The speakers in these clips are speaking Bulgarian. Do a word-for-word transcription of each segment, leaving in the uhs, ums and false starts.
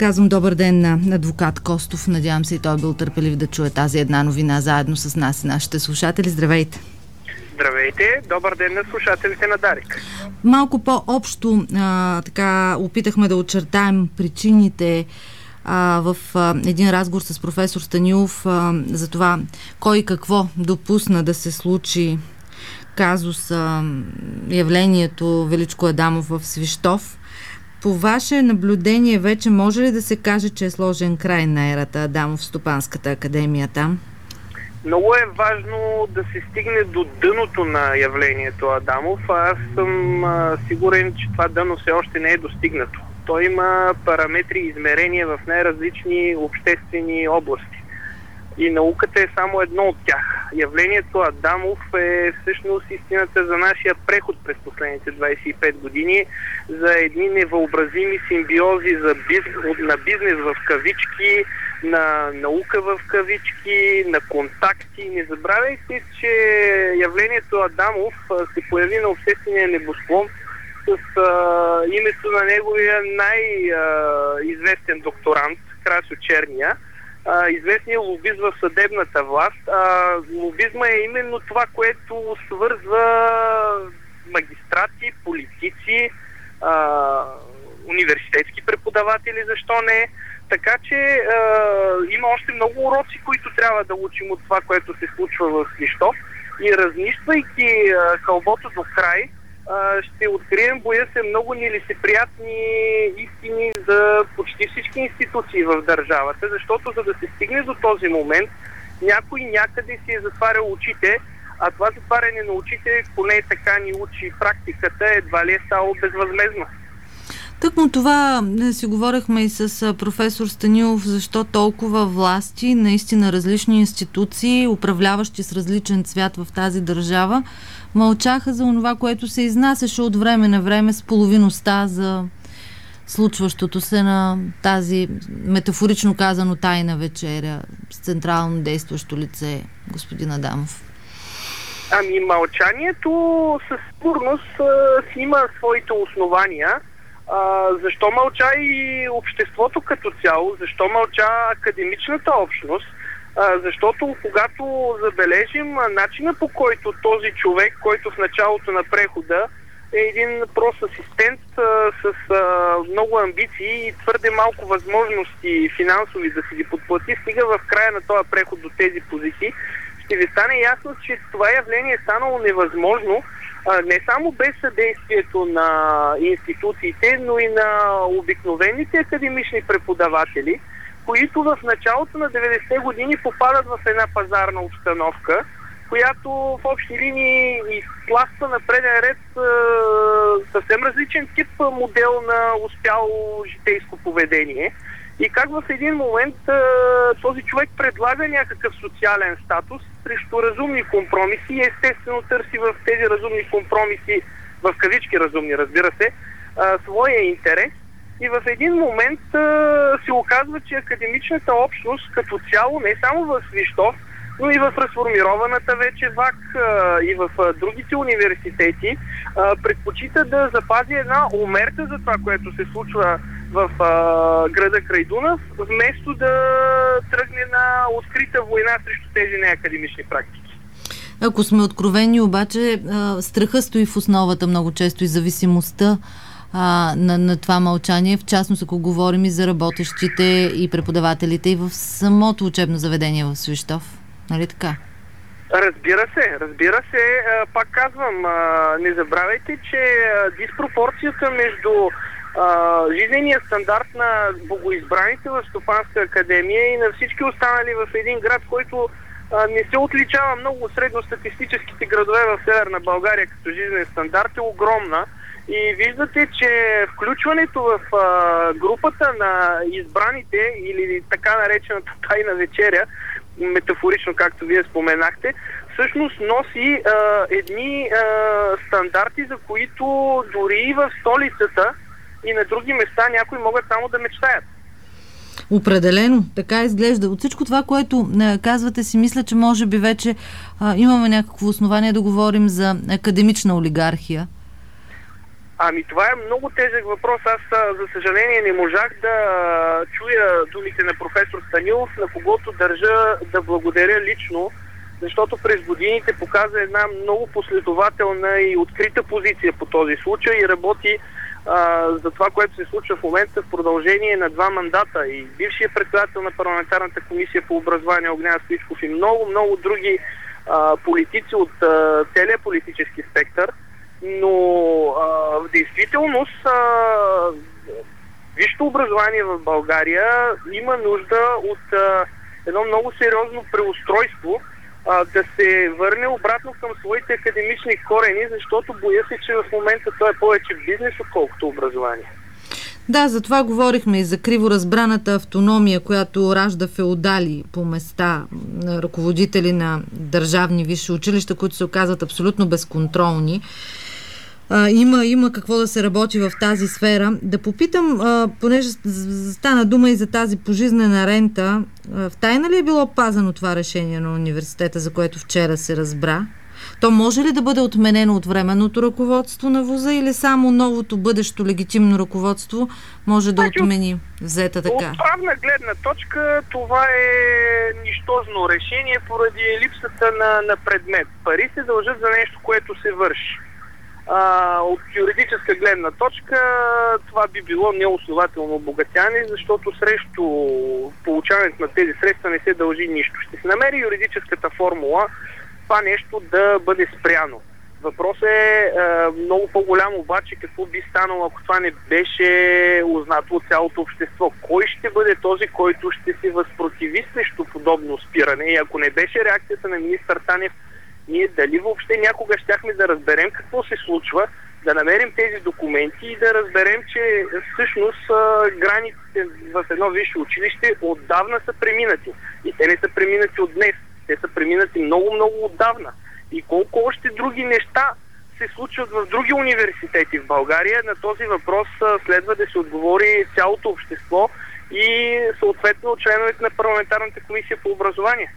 Казвам добър ден на адвокат Костов. Надявам се и той бил търпелив да чуе тази една новина заедно с нас и нашите слушатели. Здравейте! Здравейте! Добър ден на слушателите на Дарик. Малко по-общо а, така опитахме да очертаем причините а, в а, един разговор с професор Станилов а, за това кой и какво допусна да се случи казус а, явлението Величко Адамов в Свищов. По ваше наблюдение вече може ли да се каже, че е сложен край на ерата Адамов в Стопанската академия там? Много е важно да се стигне до дъното на явлението Адамов. Аз съм а, сигурен, че това дъно все още не е достигнато. Той има параметри и измерения в най-различни обществени области. И науката е само едно от тях. Явлението Адамов е всъщност истината за нашия преход през последните двадесет и пет години, за едни невъобразими симбиози за бизнес, на бизнес в кавички, на наука в кавички, на контакти. Не забравяйте, че явлението Адамов се появи на обществения небосклон с а, името на неговия най-известен докторант, Красьо Черния, Uh, известният лобист в съдебната власт. Uh, лобизма е именно това, което свързва магистрати, политици, uh, университетски преподаватели, защо не. Така че uh, има още много уроци, които трябва да учим от това, което се случва в Свищов. И разнищвайки uh, кълбото до край, ще открием, боя се, много нелицеприятни истини за почти всички институции в държавата, защото за да се стигне до този момент, някой някъде си е затварял очите, а това затваряне на очите, поне така ни учи практиката, едва ли е стало безвъзмездно. Тъкмо това си говорихме и с професор Станилов, защо толкова власти, наистина различни институции, управляващи с различен цвят в тази държава, мълчаха за това, което се изнасяше от време на време с половиността за случващото се на тази, метафорично казано, тайна вечеря с централно действащо лице господин Адамов. Ами мълчанието със сигурност си има своите основания. А, защо мълча и обществото като цяло? Защо мълча академичната общност? А, защото когато забележим начина, по който този човек, който в началото на прехода е един прост асистент а, с а, много амбиции и твърде малко възможности финансови да си ги подплати, стига в края на този преход до тези позиции, ще ви стане ясно, че това явление е станало невъзможно а, не само без съдействието на институциите, но и на обикновените академични преподаватели, които в началото на деветдесетте години попадат в една пазарна обстановка, която в общи линии изтластва на преден ред е, съвсем различен тип модел на успяло житейско поведение. И как в един момент е, този човек предлага някакъв социален статус срещу разумни компромиси и естествено търси в тези разумни компромиси, в кавички разумни, разбира се, е, своя интерес. И в един момент а, се оказва, че академичната общност като цяло, не само в Свищов, но и в разформированата вече ВАК а, и в а, другите университети, а, предпочита да запази една омерта за това, което се случва в а, града край Дунав, вместо да тръгне на открита война срещу тези неакадемични практики. Ако сме откровени, обаче, а, страха стои в основата много често и зависимостта А, на, на това мълчание, в частност ако говорим и за работещите и преподавателите и в самото учебно заведение в Свищов. Нали така? Разбира се, разбира се. А, пак казвам, а, не забравяйте, че а, диспропорцията между а, жизнения стандарт на богоизбраните в Стопанска академия и на всички останали в един град, който а, не се отличава много от средностатистическите градове в Северна България като жизнен стандарт, е огромна. И виждате, че включването в а, групата на избраните или така наречената тайна вечеря, метафорично, както вие споменахте, всъщност носи а, едни а, стандарти, за които дори и в столицата и на други места някои могат само да мечтаят. Определено, така изглежда. От всичко това, което а, казвате, си мисля, че може би вече а, имаме някакво основание да говорим за академична олигархия. Ами това е много тежък въпрос. Аз, за съжаление, не можах да чуя думите на професор Станилов, на когото държа да благодаря лично, защото през годините показа една много последователна и открита позиция по този случай и работи а, за това, което се случва в момента в продължение на два мандата. И бившият председател на парламентарната комисия по образование Огнян Стоичков и много, много други а, политици от а, целия политически спектър. Но а, в действителност а, висшето образование в България има нужда от а, едно много сериозно преустройство, а, да се върне обратно към своите академични корени, защото боя се, че в момента той е повече бизнес, отколкото образование. Да, за това говорихме и за криворазбраната автономия, която ражда феодали по места, ръководители на държавни висши училища, които се оказват абсолютно безконтролни. А, има, има какво да се работи в тази сфера. Да попитам, а, понеже стана дума и за тази пожизнена рента, а, в тайна ли е било пазено това решение на университета, за което вчера се разбра? То може ли да бъде отменено от временното ръководство на вуза или само новото бъдещо легитимно ръководство може да отмени взета така? От правна гледна точка това е нищожно решение поради липсата на, на предмет. Пари се дължат за нещо, което се върши. А, от юридическа гледна точка това би било неоснователно обогатяване, защото срещу получаването на тези средства не се дължи нищо. Ще се намери юридическата формула това нещо да бъде спряно. Въпросът е, е много по-голям обаче какво би станало, ако това не беше узнато от цялото общество. Кой ще бъде този, който ще се възпротиви срещу подобно спиране? И ако не беше реакцията на министър Танев, ние дали въобще някога щяхме да разберем какво се случва, да намерим тези документи и да разберем, че всъщност границите в едно висше училище отдавна са преминати. И те не са преминати от днес. Те са преминати много-много отдавна. И колко още други неща се случват в други университети в България, на този въпрос следва да се отговори цялото общество и съответно членовете на парламентарната комисия по образование.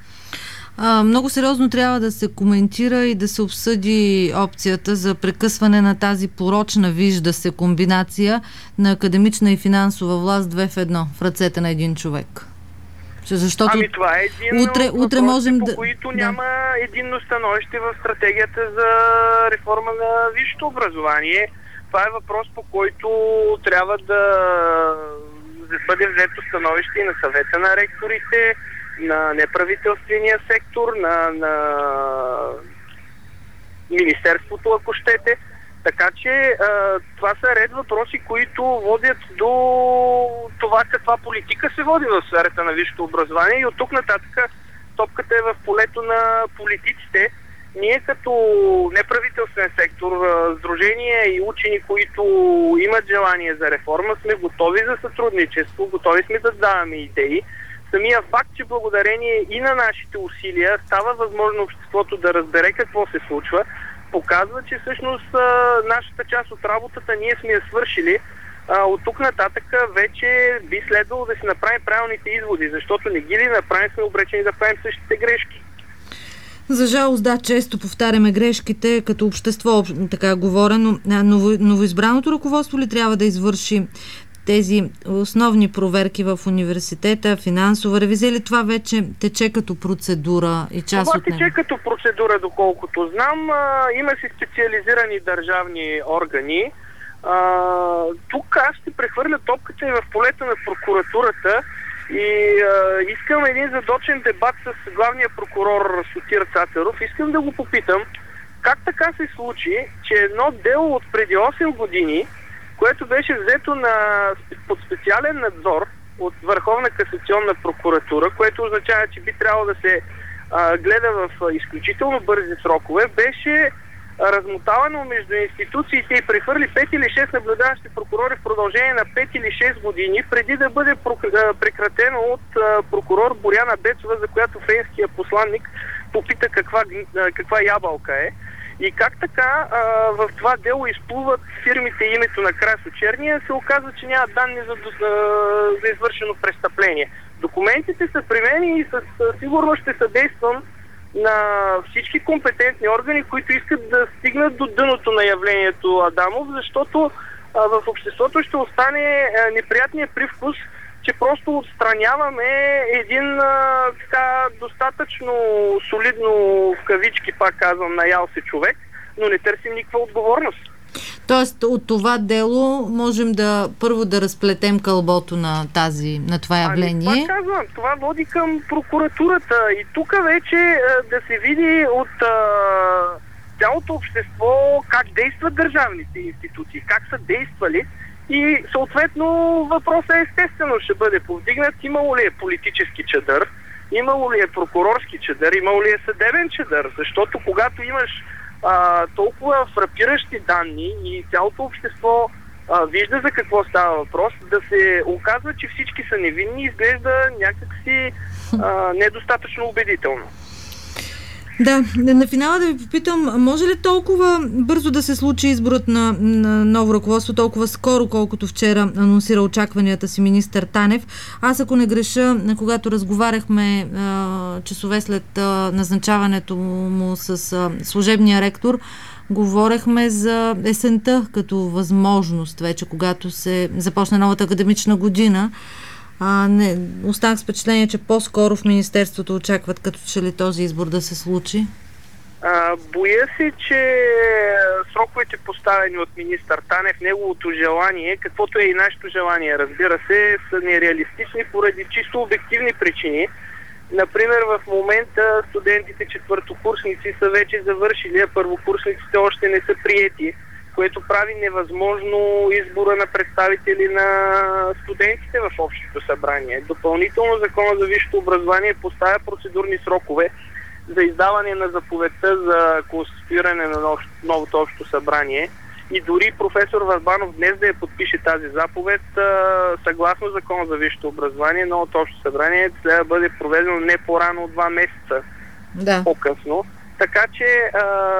А, много сериозно трябва да се коментира и да се обсъди опцията за прекъсване на тази порочна, вижда се, комбинация на академична и финансова власт две в едно в ръцете на един човек. Защото ами това е един утре, утре можем по да... които да. няма единно становище в стратегията за реформа на висшето образование. Това е въпрос, по който трябва да, да бъде взето становище и на съвета на ректорите, на неправителствения сектор, на, на министерството, ако щете. Така че а, това са ред въпроси, които водят до това каква политика се води в сферата на висшето образование и от тук нататък топката е в полето на политиците. Ние като неправителствен сектор, сдружения и учени, които имат желание за реформа, сме готови за сътрудничество, готови сме да даваме идеи. Самия факт, че благодарение и на нашите усилия става възможно обществото да разбере какво се случва, показва, че всъщност а, нашата част от работата ние сме я свършили. А, от тук нататък вече би следвало да си направим правилните изводи, защото не ги ли направим, сме обречени да правим същите грешки. За жалост, да, често повтаряме грешките като общество, така говорено. Ново, новоизбраното ръководство ли трябва да извърши тези основни проверки в университета, финансова ревизия, или това вече тече като процедура и част това от него? Това тече като процедура, доколкото знам. А, има си специализирани държавни органи. А, тук аз ще прехвърля топката и в полето на прокуратурата и а, искам един задочен дебат с главния прокурор Сотир Цацаров. Искам да го попитам как така се случи, че едно дело от преди осем години, което беше взето на, под специален надзор от Върховна касационна прокуратура, което означава, че би трябвало да се а, гледа в изключително бързи срокове, беше размотавано между институциите и прехвърли пет или шест наблюдаващи прокурори в продължение на пет или шест години, преди да бъде прекратено от а, прокурор Боряна Бецова, за която френския посланник попита каква, каква ябълка е. И как така а, в това дело изплуват фирмите и името на Красо Черния, се оказва, че няма данни за, за, за извършено престъпление. Документите са при мен и със сигурност ще съдействам на всички компетентни органи, които искат да стигнат до дъното на явлението Адамов, защото а, в обществото ще остане а, неприятният привкус, че просто отстраняваме един а, така достатъчно солидно, в кавички пак казвам, наял се човек, но не търсим никаква отговорност. Тоест от това дело можем да първо да разплетем кълбото на тази, на това явление. Ами, това казвам, това води към прокуратурата и тук вече а, да се види от а, цялото общество как действат държавните институции, как са действали и съответно въпросът естествено ще бъде повдигнат. Имало ли е политически чадър, имало ли е прокурорски чадър, имало ли е съдебен чадър, защото когато имаш А, толкова фрапиращи данни и цялото общество а, вижда за какво става въпрос, да се оказва, че всички са невинни, изглежда някакси а, недостатъчно убедително. Да, на финала да ви попитам, може ли толкова бързо да се случи изборът на, на ново ръководство, толкова скоро, колкото вчера анонсира очакванията си министър Танев? Аз, ако не греша, когато разговаряхме а, часове след а, назначаването му с а, служебния ректор, говорехме за есента като възможност вече, когато се започне новата академична година. А, не, останах с впечатление, че по-скоро в Министерството очакват като че ли този избор да се случи? А, боя се, че сроковете поставени от министър Танев, неговото желание, каквото е и нашето желание, разбира се, са нереалистични поради чисто обективни причини. Например, в момента студентите четвъртокурсници са вече завършили, а първокурсниците още не са приети, което прави невъзможно избора на представители на студентите в общото събрание. Допълнително Закона за висшето образование поставя процедурни срокове за издаване на заповедта за конституиране на новото общо събрание. И дори професор Върбанов днес да я подпише тази заповед, съгласно Закона за висшето образование, новото общо събрание следва да бъде проведено не по-рано от два месеца да. по-късно. Така че, а,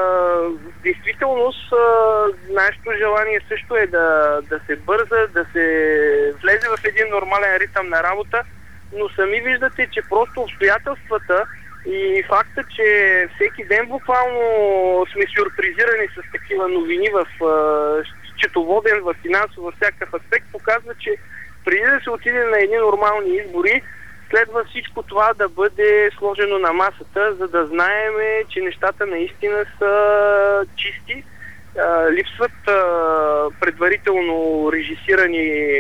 в действителност, а, нашето желание също е да, да се бърза, да се влезе в един нормален ритъм на работа, но сами виждате, че просто обстоятелствата и факта, че всеки ден буквално сме сюрпризирани с такива новини в а, счетоводен, в финансово, във всякакъв аспект, показва, че преди да се отиде на едни нормални избори, следва всичко това да бъде сложено на масата, за да знаем, че нещата наистина са чисти. А, липсват а, предварително режисирани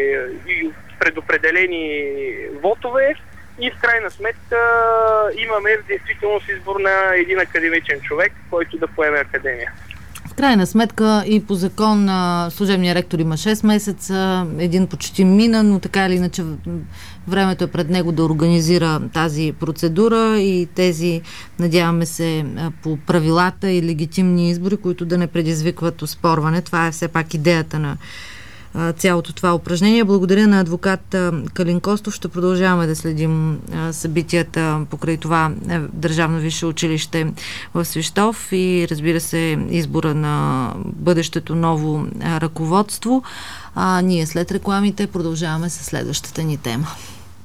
и предопределени вотове и в крайна сметка имаме в действителност избор на един академичен човек, който да поеме академия. В крайна сметка и по закон на служебния ректор има шест месеца, един почти мина, но така или иначе времето е пред него да организира тази процедура и тези, надяваме се, по правилата и легитимни избори, които да не предизвикват оспорване. Това е все пак идеята на цялото това упражнение. Благодаря на адвокат Калин Костов. Ще продължаваме да следим събитията покрай това Държавно висше училище в Свищов и разбира се избора на бъдещето ново ръководство. А ние след рекламите продължаваме с следващата ни тема.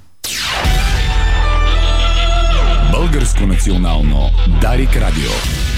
Българско национално Дарик Радио.